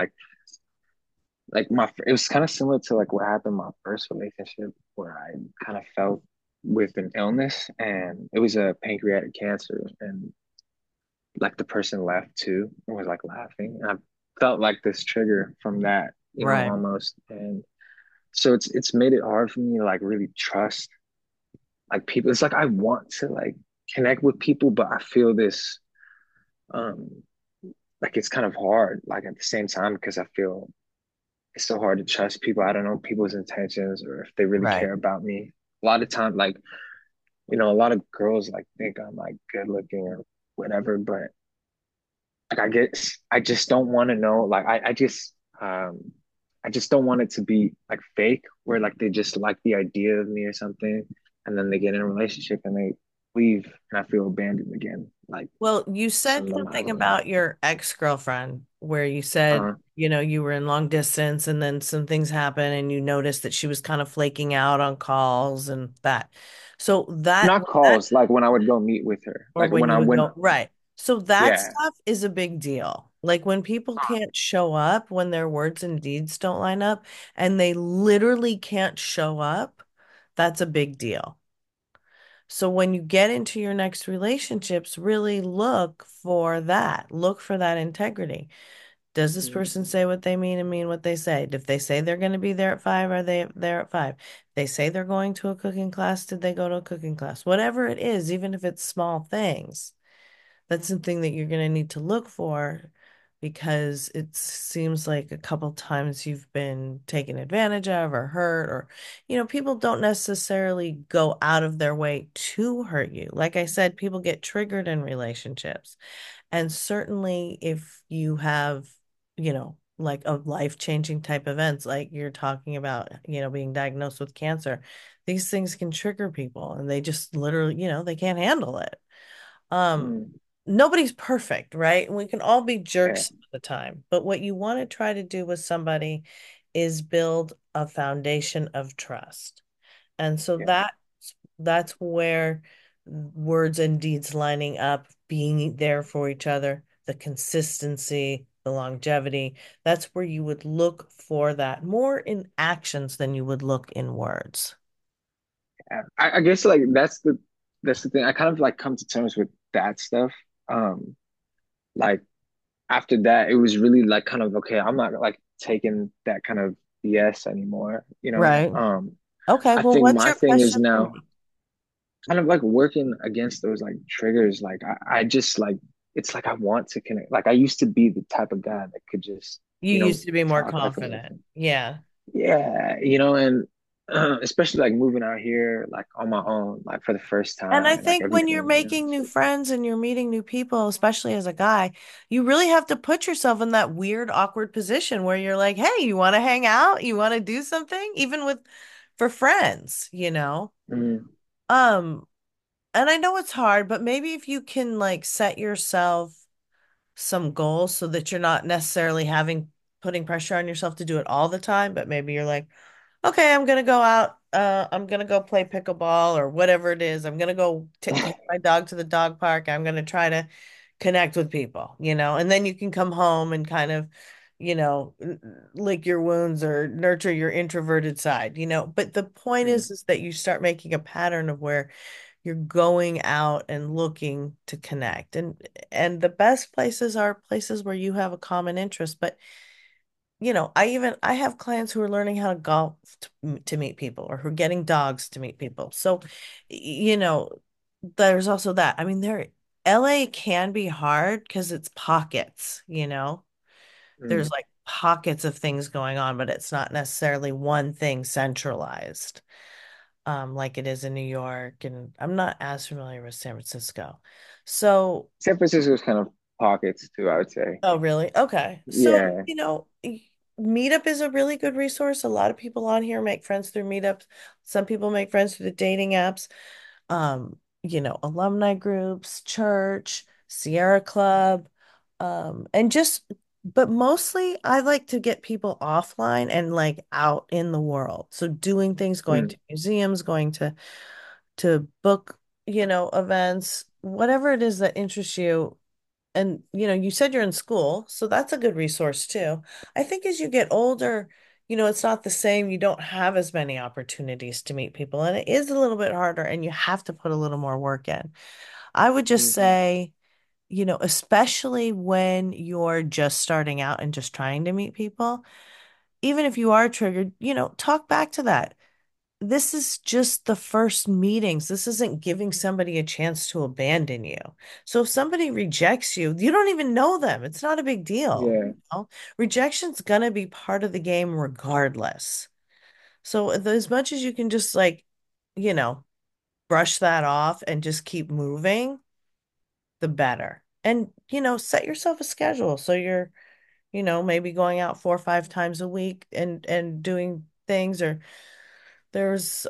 like it was kind of similar to like what happened in my first relationship where I kind of felt with an illness and it was a pancreatic cancer and like the person left too and was like laughing and I felt like this trigger from that, Right. almost. And so it's made it hard for me to like really trust like people. It's like I want to like connect with people, but I feel this um like it's kind of hard like at the same time because I feel it's so hard to trust people. I don't know people's intentions or if they really Right. care about me. A lot of time, like, a lot of girls like think I'm like good looking or whatever, but like I just don't want to know. Like I just don't want it to be like fake where like they just like the idea of me or something and then they get in a relationship and they leave and I feel abandoned again. Like Well, you said and then I something don't know. about your ex-girlfriend where you said, Uh, you were in long distance and then some things happened and you noticed that she was kind of flaking out on calls and that. So Not that calls, like when I would go meet with her. or Like when when you I would went, go, right. So that yeah. stuff is a big deal. Like when people can't show up, when their words and deeds don't line up, and they literally can't show up, that's a big deal. So when you get into your next relationships, really look for that. Look for that integrity. Does this person say what they mean and mean what they say? If they say they're going to be there at 5, are they there at 5? If they say they're going to a cooking class, did they go to a cooking class? Whatever it is, even if it's small things, that's something that you're going to need to look for because it seems like a couple times you've been taken advantage of or hurt, or, people don't necessarily go out of their way to hurt you. Like I said, people get triggered in relationships. And certainly if you have, like a life-changing type events, like you're talking about, being diagnosed with cancer, these things can trigger people and they just literally, they can't handle it. Um, Mm, Nobody's perfect, right? And we can all be yeah, jerks some of the time. But what you want to try to do with somebody is build a foundation of trust. And so yeah. that's where words and deeds lining up, being there for each other, the consistency, the longevity, that's where you would look for that more in actions than you would look in words. Yeah. I guess like that's the thing. I kind of like come to terms with that stuff. Um, like after that, it was really like kind of okay. I'm not like taking that kind of BS anymore. Right. Okay, I well, think what's my your thing is question for now me? kind of like working against those like triggers. Like I just like it's like I want to connect. Like I used to be the type of guy that could just You you know used to be more talk like a confident. Yeah. yeah, and especially like moving out here like on my own, like for the first And I time, like think when you're everything, making new friends and you're meeting new people, especially as a guy, you really have to put yourself in that weird, awkward position where you're like, hey, you want to hang out? You want to do something? Even with for friends. Mm, Um, and I know it's hard, but maybe if you can like set yourself some goals so that you're not necessarily having putting pressure on yourself to do it all the time, but maybe you're like, okay, I'm gonna go out. I'm gonna go play pickleball or whatever it is. I'm gonna go take my dog to the dog park. I'm gonna try to connect with people, and then you can come home and kind of, lick your wounds or nurture your introverted side. But the point mm. is that you start making a pattern of where you're going out and looking to connect. And the best places are places where you have a common interest. But I have clients who are learning how to golf to meet people or who are getting dogs to meet people. So, you know, there's also that. I mean, LA can be hard because it's pockets. There's Mm. like pockets of things going on, but it's not necessarily one thing centralized, like it is in New York. And I'm not as familiar with San Francisco. So, San Francisco's kind of pockets too, I would say. oh, really? Okay. So, Yeah. Meetup is a really good resource. A lot of people on here make friends through Meetups. Some people make friends through the dating apps. Alumni groups, church, Sierra Club, and but mostly I like to get people offline and like out in the world. So doing things, going Mm. to museums, going to book, events, whatever it is that interests you. And you said you're in school, so that's a good resource too. I think as you get older, it's not the same. You don't have as many opportunities to meet people, and it is a little bit harder, and you have to put a little more work in. I would just Mm. say, especially when you're just starting out and just trying to meet people, even if you are triggered, talk back to that. This is just the first meetings. This isn't giving somebody a chance to abandon you. So if somebody rejects you, you don't even know them. It's not a big deal. Yeah. Rejection's gonna be part of the game regardless. So as much as you can just like, you know, brush that off and just keep moving, the better. And, set yourself a schedule. So you're, maybe going out 4 or 5 times a week and doing things. Or there's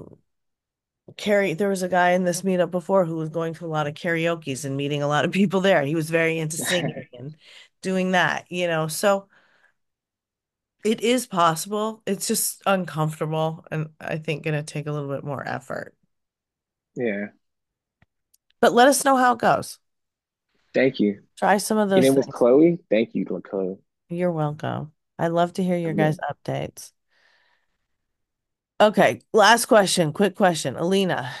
there was a guy in this meetup before who was going to a lot of karaoke's and meeting a lot of people there. He was very into singing and doing that. So it is possible. It's just uncomfortable and I think going to take a little bit more effort. Yeah. But let us know how it goes. Thank you. Try some of Your those name was things. Chloe? Thank you, Chloe. You're welcome. I love to hear your guys' Yeah. updates. Okay, last question, quick question. Alina.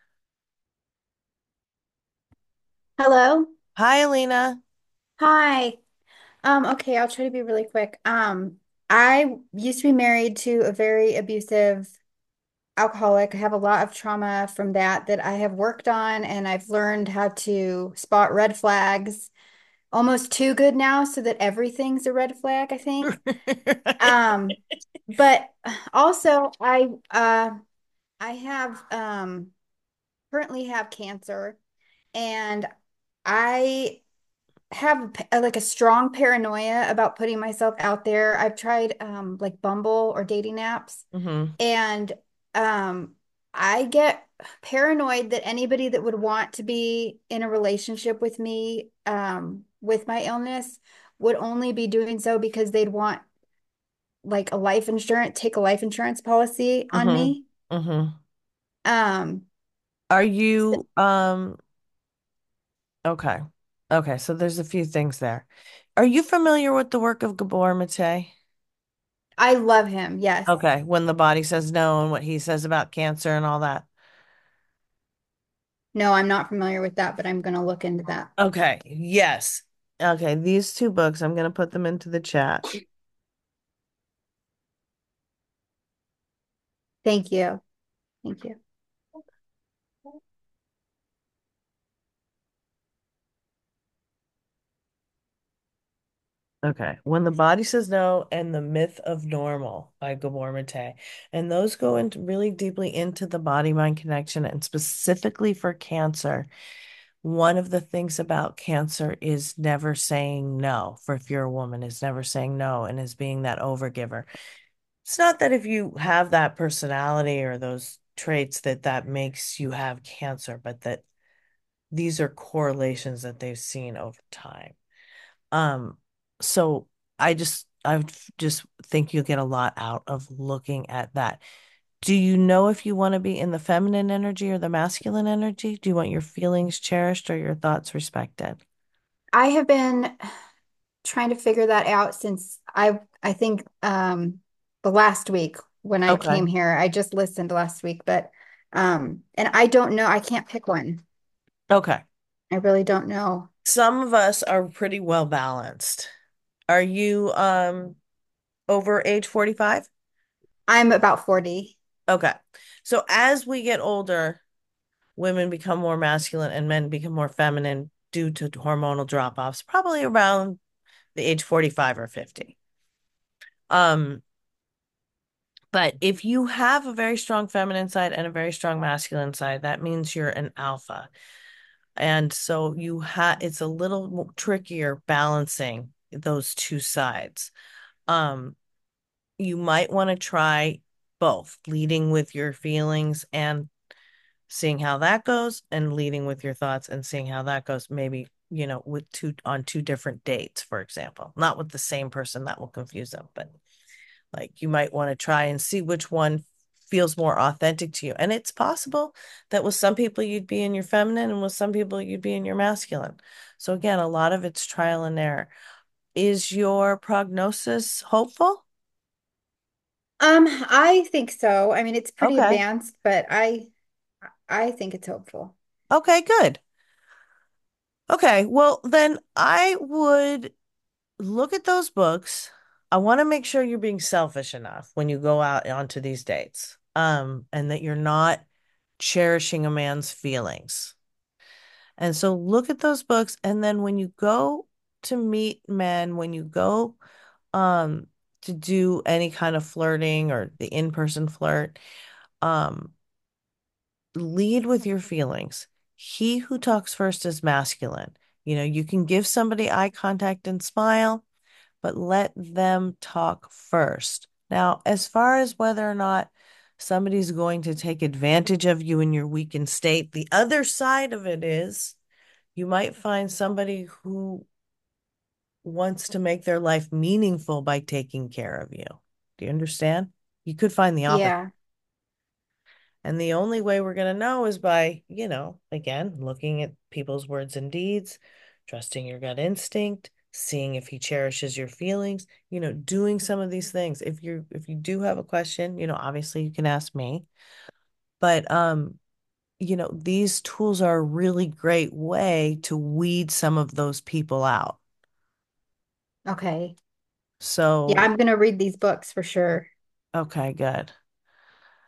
Hello. Hi, Alina. Hi. Okay, I'll try to be really quick. I used to be married to a very abusive alcoholic. I have a lot of trauma from that that I have worked on, and I've learned how to spot red flags almost too good now so that everything's a red flag, I think. Right. Um, but also I have currently have cancer, and I have like a strong paranoia about putting myself out there. I've tried like Bumble or dating apps, Hmm. and um I get paranoid that anybody that would want to be in a relationship with me with my illness would only be doing so because they'd want like a life insurance, take a life insurance policy on Hmm. me. Hmm. Um Are so you okay. Okay, so there's a few things there. Are you familiar with the work of Gabor Mate? I love him. Yes. Okay, when the body says no and what he says about cancer and all that. No, I'm not familiar with that, but I'm going to look into that. Okay, yes. Okay, these two books, I'm going to put them into the chat. Thank you. Thank you. Okay, When the Body Says No and The Myth of Normal by Gabor Mate. And those go into really deeply into the body-mind connection and specifically for cancer. One of the things about cancer is never saying no. For if you're a woman, is never saying no and is being that overgiver. It's not that if you have that personality or those traits that that makes you have cancer, but that these are correlations that they've seen over time. Um, so I just think you'll get a lot out of looking at that. Do you know if you want to be in the feminine energy or the masculine energy? Do you want your feelings cherished or your thoughts respected? I have been trying to figure that out since I think the last week when I Okay. came here. I just listened last week, but and I don't know, I can't pick one. Okay. I really don't know. Some of us are pretty well balanced. Are you over age 45? I'm about 40. Okay. So as we get older, women become more masculine and men become more feminine due to hormonal drop-offs, probably around the age 45 or 50. Um, but if you have a very strong feminine side and a very strong masculine side, that means you're an alpha. And so you have it's a little trickier balancing those two sides. Um, you might want to try both, leading with your feelings and seeing how that goes, and leading with your thoughts and seeing how that goes. Maybe, with two on two different dates, for example, not with the same person, that will confuse them, but like you might want to try and see which one feels more authentic to you. And it's possible that with some people you'd be in your feminine and with some people you'd be in your masculine. So again, a lot of it's trial and error. Is your prognosis hopeful? I think so. I mean, it's pretty Okay. advanced, but I think it's hopeful. Okay, good. Okay, well, then I would look at those books. I want to make sure you're being selfish enough when you go out onto these dates, and that you're not cherishing a man's feelings. And so look at those books, and then when you go to meet men, when you go um to do any kind of flirting or the in-person flirt, um, lead with your feelings. He who talks first is masculine. You can give somebody eye contact and smile, but let them talk first. Now, as far as whether or not somebody's going to take advantage of you in your weakened state, the other side of it is you might find somebody who wants to make their life meaningful by taking care of you. Do you understand? You could find the opposite. Yeah. And the only way we're going to know is by, again, looking at people's words and deeds, trusting your gut instinct, seeing if he cherishes your feelings, doing some of these things. If you do have a question, obviously you can ask me. But these tools are a really great way to weed some of those people out. Okay. Yeah, So, I'm gonna read these books for sure. okay, good.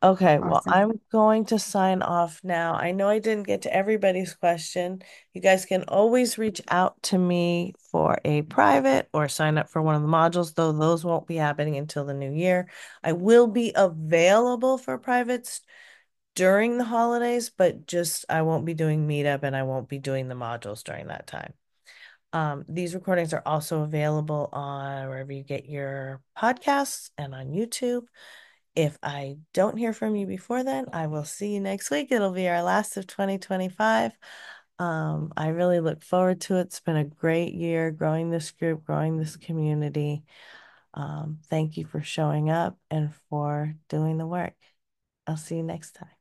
Okay, well, Awesome. I'm going to sign off now. I know I didn't get to everybody's question. You guys can always reach out to me for a private or sign up for one of the modules, though those won't be happening until the new year. I will be available for privates during the holidays, but just I won't be doing meetup and I won't be doing the modules during that time. These recordings are also available on wherever you get your podcasts and on YouTube. If I don't hear from you before then, I will see you next week. It'll be our last of 2025. I really look forward to it. It's been a great year growing this group, growing this community. Thank you for showing up and for doing the work. I'll see you next time.